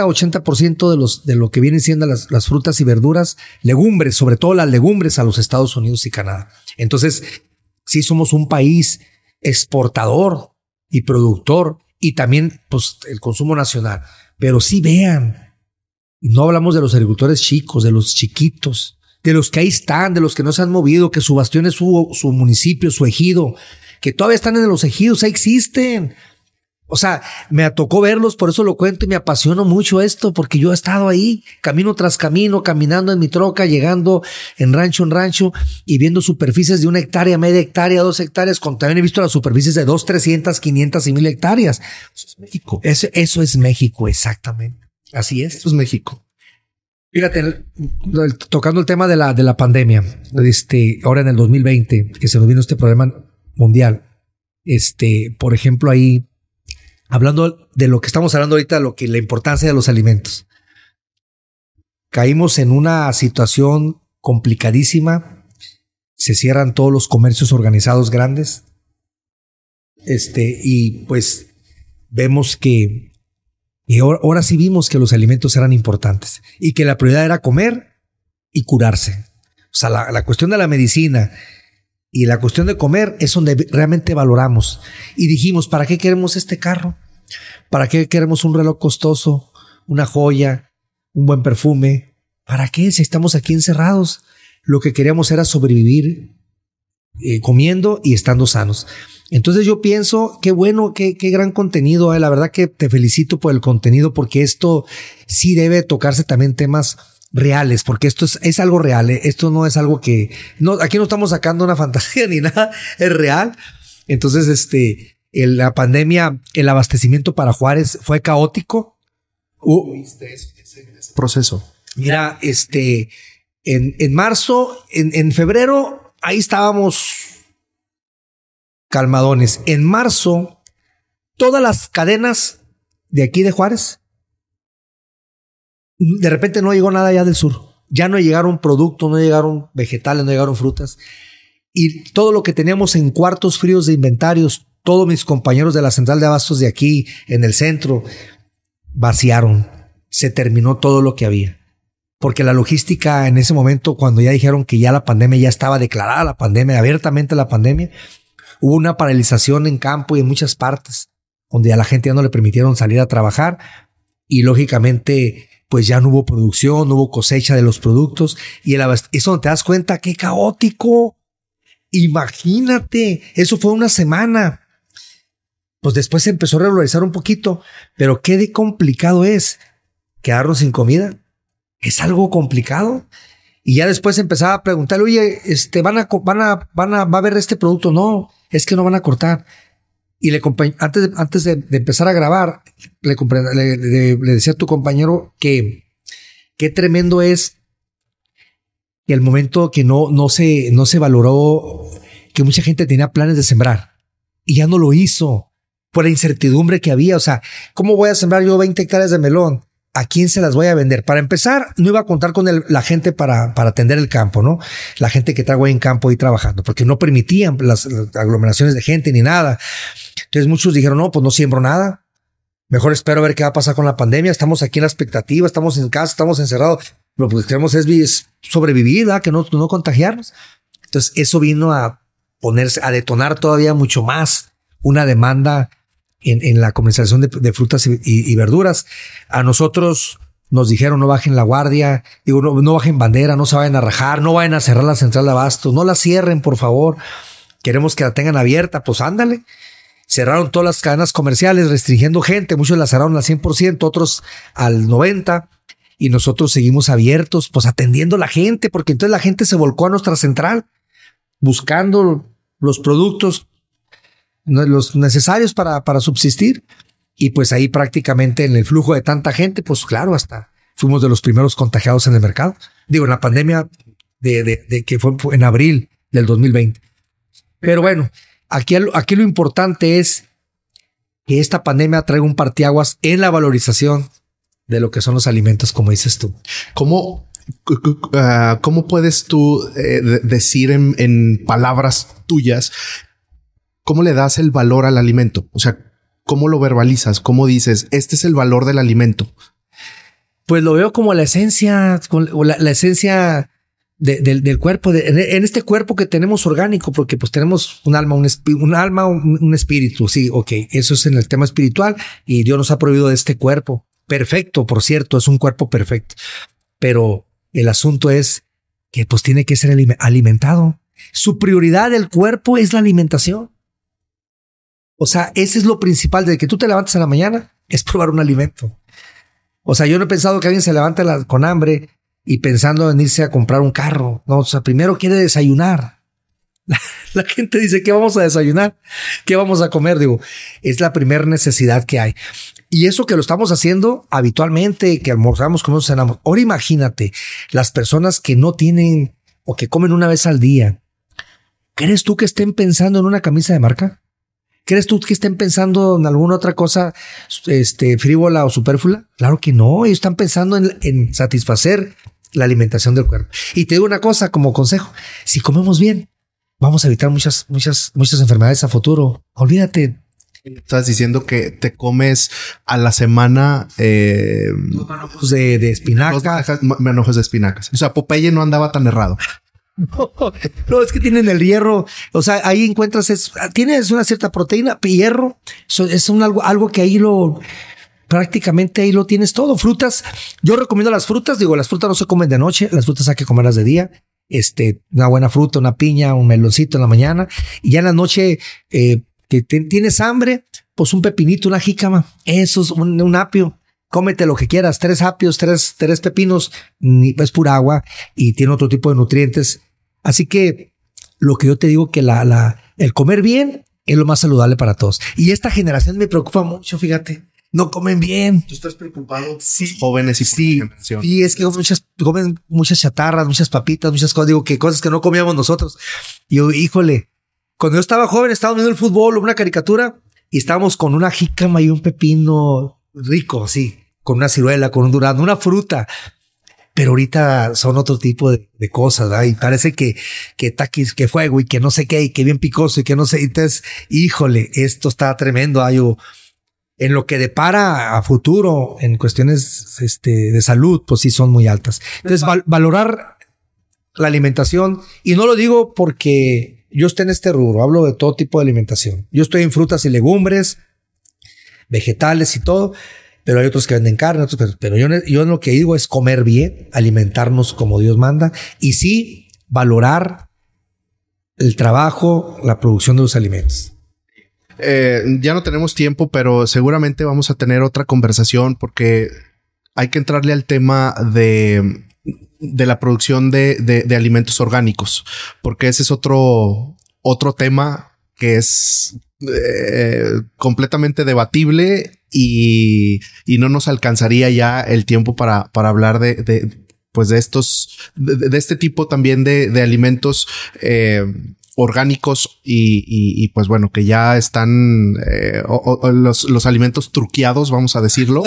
70-80% de lo que vienen siendo las frutas y verduras, legumbres, sobre todo las legumbres a los Estados Unidos y Canadá. Entonces, sí somos un país exportador y productor y también pues el consumo nacional. Pero sí vean, no hablamos de los agricultores chicos, de los chiquitos, de los que ahí están, de los que no se han movido, que su bastión es su municipio, su ejido, que todavía están en los ejidos, ahí existen. O sea, me tocó verlos, por eso lo cuento y me apasiono mucho esto, porque yo he estado ahí, camino tras camino, caminando en mi troca, llegando en rancho y viendo superficies de 1 hectárea, media hectárea, 2 hectáreas, también he visto las superficies de 2, 300, 500 y 1000 hectáreas. Eso es México. Eso es México, exactamente. Así es. Eso es México. Fíjate, tocando el tema de la pandemia, ahora en el 2020, que se nos vino este problema mundial, por ejemplo, ahí, hablando de lo que estamos hablando ahorita, la importancia de los alimentos. Caímos en una situación complicadísima. Se cierran todos los comercios organizados grandes. Y pues vemos que ahora sí vimos que los alimentos eran importantes y que la prioridad era comer y curarse. O sea, la cuestión de la medicina y la cuestión de comer es donde realmente valoramos. Y dijimos, ¿para qué queremos este carro? ¿Para qué queremos un reloj costoso, una joya, un buen perfume? ¿Para qué? Si estamos aquí encerrados. Lo que queríamos era sobrevivir comiendo y estando sanos. Entonces yo pienso, qué bueno, qué gran contenido. La verdad que te felicito por el contenido, porque esto sí debe tocarse también temas reales, porque esto es algo real. Esto no es algo que... aquí no estamos sacando una fantasía ni nada, es real. Entonces, en la pandemia, el abastecimiento para Juárez fue caótico. proceso? Mira, en marzo, en febrero, ahí estábamos calmadones. En marzo, todas las cadenas de aquí de Juárez, de repente no llegó nada allá del sur. Ya no llegaron productos, no llegaron vegetales, no llegaron frutas. Y todo lo que teníamos en cuartos fríos de inventarios, todos mis compañeros de la central de abastos de aquí, en el centro, vaciaron. Se terminó todo lo que había. Porque la logística en ese momento, cuando ya dijeron que ya la pandemia, ya estaba declarada la pandemia, abiertamente la pandemia, hubo una paralización en campo y en muchas partes, donde a la gente ya no le permitieron salir a trabajar y lógicamente pues ya no hubo producción, no hubo cosecha de los productos y eso donde te das cuenta qué caótico. Imagínate, eso fue una semana. Pues después se empezó a regularizar un poquito, pero qué de complicado es quedarnos sin comida. Es algo complicado. Y ya después empezaba a preguntarle, oye, va a haber este producto. No, es que no van a cortar. Y antes de empezar a grabar, le decía a tu compañero que qué tremendo es que el momento que no se valoró, que mucha gente tenía planes de sembrar y ya no lo hizo por la incertidumbre que había. O sea, ¿cómo voy a sembrar yo 20 hectáreas de melón? ¿A quién se las voy a vender? Para empezar, no iba a contar con la gente para atender el campo, ¿no? La gente que traigo ahí en campo ahí trabajando, porque no permitían las aglomeraciones de gente ni nada. Entonces muchos dijeron, no, pues no siembro nada. Mejor espero a ver qué va a pasar con la pandemia. Estamos aquí en la expectativa, estamos en casa, estamos encerrados. Lo que queremos es sobrevivir, ¿verdad? Que no contagiarnos. Entonces eso vino a detonar todavía mucho más una demanda en la comercialización de frutas y verduras. A nosotros nos dijeron no bajen la guardia, no bajen bandera, no se vayan a rajar, no vayan a cerrar la central de abastos, no la cierren, por favor. Queremos que la tengan abierta. Pues ándale. Cerraron todas las cadenas comerciales, restringiendo gente. Muchos la cerraron al 100%, otros al 90%. Y nosotros seguimos abiertos, pues atendiendo a la gente, porque entonces la gente se volcó a nuestra central, buscando los productos los necesarios para subsistir. Y pues ahí prácticamente en el flujo de tanta gente, pues claro, hasta fuimos de los primeros contagiados en el mercado. Digo, en la pandemia de que fue en abril del 2020. Pero bueno, aquí lo importante es que esta pandemia traiga un parteaguas en la valorización de lo que son los alimentos, como dices tú. ¿Cómo puedes tú decir en palabras tuyas cómo le das el valor al alimento? O sea, ¿cómo lo verbalizas? ¿Cómo dices, este es el valor del alimento? Pues lo veo como la esencia, la esencia del cuerpo, en este cuerpo que tenemos orgánico, porque pues tenemos un alma, un espíritu. Sí, ok, eso es en el tema espiritual y Dios nos ha prohibido de este cuerpo. Perfecto, por cierto, es un cuerpo perfecto. Pero el asunto es que pues tiene que ser alimentado. Su prioridad del cuerpo es la alimentación. O sea, ese es lo principal. Desde que tú te levantas en la mañana, es probar un alimento. O sea, yo no he pensado que alguien se levante con hambre y pensando en irse a comprar un carro. No, o sea, primero quiere desayunar. La gente dice, ¿qué vamos a desayunar? ¿Qué vamos a comer? Digo, es la primera necesidad que hay. Y eso que lo estamos haciendo habitualmente, que almorzamos, comemos, cenamos. Ahora imagínate las personas que no tienen o que comen una vez al día. ¿Crees tú que estén pensando en una camisa de marca? ¿Crees tú que estén pensando en alguna otra cosa frívola o superflua? Claro que no. Ellos están pensando en satisfacer la alimentación del cuerpo. Y te digo una cosa como consejo. Si comemos bien, vamos a evitar muchas enfermedades a futuro. Olvídate. Estás diciendo que te comes a la semana dos manojos de espinaca. Dos manojos de espinacas. O sea, Popeye no andaba tan errado. No, es que tienen el hierro. O sea, ahí encuentras, tienes una cierta proteína, hierro. Es algo que ahí prácticamente ahí lo tienes todo. Frutas. Yo recomiendo las frutas. Digo, las frutas no se comen de noche. Las frutas hay que comerlas de día. Una buena fruta, una piña, un meloncito en la mañana. Y ya en la noche, que tienes hambre, pues un pepinito, una jícama. Eso es un apio. Cómete lo que quieras, 3 apios, 3 pepinos, es pura agua y tiene otro tipo de nutrientes. Así que lo que yo te digo que el comer bien es lo más saludable para todos. Y esta generación me preocupa mucho, fíjate. no comen bien. ¿Tú estás preocupado? Sí. Jóvenes y sí, generación. Sí, es que comen muchas chatarras, muchas papitas, muchas cosas. Digo, que cosas que no comíamos nosotros. Y yo, híjole, cuando yo estaba joven, estábamos viendo el fútbol, una caricatura, y estábamos con una jícama y un pepino rico, sí, con una ciruela, con un durazno, una fruta. Pero ahorita son otro tipo de cosas, ¿verdad? Y parece que taquis, que fuego y que no sé qué, y que bien picoso y que no sé. Entonces, híjole, esto está tremendo. En lo que depara a futuro en cuestiones de salud, pues sí son muy altas. Entonces, valorar la alimentación, y no lo digo porque yo esté en este rubro, hablo de todo tipo de alimentación. Yo estoy en frutas y legumbres, vegetales y todo, pero hay otros que venden carne, otros, pero yo lo que digo es comer bien, alimentarnos como Dios manda, y sí valorar el trabajo, la producción de los alimentos. Ya no tenemos tiempo, pero seguramente vamos a tener otra conversación porque hay que entrarle al tema de la producción de alimentos orgánicos, porque ese es otro tema que es completamente debatible y no nos alcanzaría ya el tiempo para hablar de este tipo también de alimentos orgánicos y pues bueno, que ya están los alimentos truqueados, vamos a decirlo.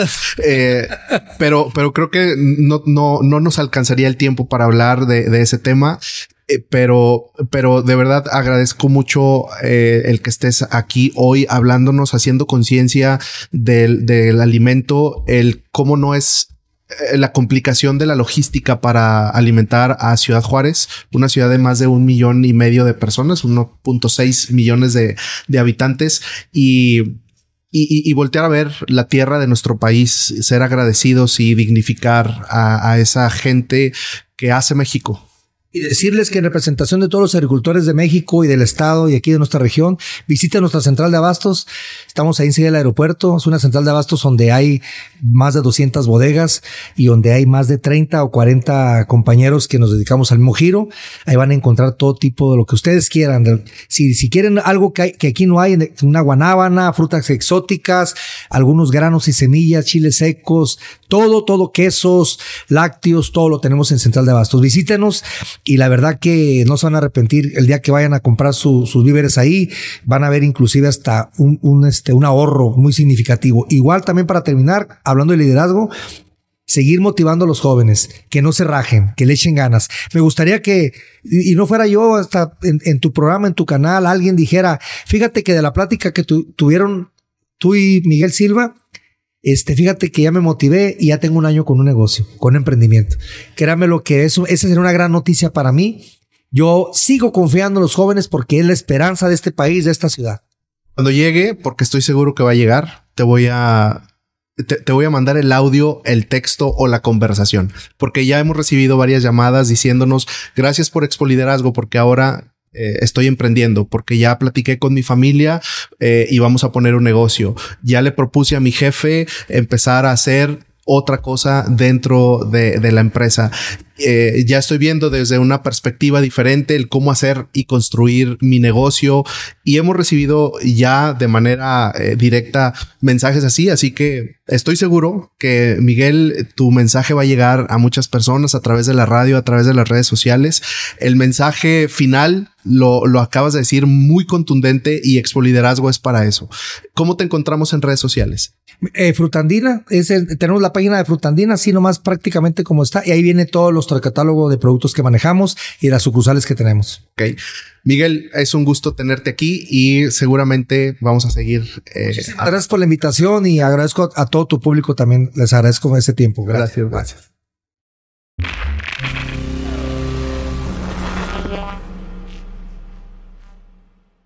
Pero creo que no nos alcanzaría el tiempo para hablar de ese tema. Pero de verdad agradezco mucho el que estés aquí hoy hablándonos, haciendo conciencia del alimento, el cómo no es la complicación de la logística para alimentar a Ciudad Juárez, una ciudad de más de 1,5 millones de personas, 1.6 millones de habitantes, y voltear a ver la tierra de nuestro país, ser agradecidos y dignificar a esa gente que hace México. Y decirles que en representación de todos los agricultores de México y del estado y aquí de nuestra región, visiten nuestra central de abastos. Estamos ahí enseguida del aeropuerto. Es una central de abastos donde hay más de 200 bodegas y donde hay más de 30 o 40 compañeros que nos dedicamos al mismo giro. Ahí van a encontrar todo tipo de lo que ustedes quieran. Si quieren algo que aquí no hay, una guanábana, frutas exóticas, algunos granos y semillas, chiles secos, todo, quesos, lácteos, todo lo tenemos en central de abastos. Visítenos. Y la verdad que no se van a arrepentir el día que vayan a comprar sus víveres ahí. Van a ver inclusive hasta un ahorro muy significativo. Igual también, para terminar, hablando de liderazgo, seguir motivando a los jóvenes, que no se rajen, que le echen ganas. Me gustaría que, y no fuera yo, hasta en tu programa, en tu canal, alguien dijera, fíjate que de la plática que tuvieron tú y Miguel Silva, fíjate que ya me motivé y ya tengo 1 año con un negocio, con un emprendimiento. Créanme lo que esa sería una gran noticia para mí. Yo sigo confiando en los jóvenes porque es la esperanza de este país, de esta ciudad. Cuando llegue, porque estoy seguro que va a llegar, te voy a mandar el audio, el texto o la conversación, porque ya hemos recibido varias llamadas diciéndonos gracias por Expo Liderazgo, porque ahora estoy emprendiendo, porque ya platiqué con mi familia y vamos a poner un negocio. Ya le propuse a mi jefe empezar a hacer otra cosa dentro de la empresa. Ya estoy viendo desde una perspectiva diferente el cómo hacer y construir mi negocio, y hemos recibido ya de manera directa mensajes así que estoy seguro que, Miguel, tu mensaje va a llegar a muchas personas a través de la radio, a través de las redes sociales. El mensaje final lo acabas de decir, muy contundente, y Expo Liderazgo es para eso. ¿Cómo te encontramos en redes sociales? Frutandina, tenemos la página de Frutandina, así nomás prácticamente como está, y ahí viene todo nuestro catálogo de productos que manejamos y las sucursales que tenemos. Ok. Miguel, es un gusto tenerte aquí y seguramente vamos a seguir. Gracias por la invitación y agradezco a todo tu público también. Les agradezco ese tiempo. Gracias.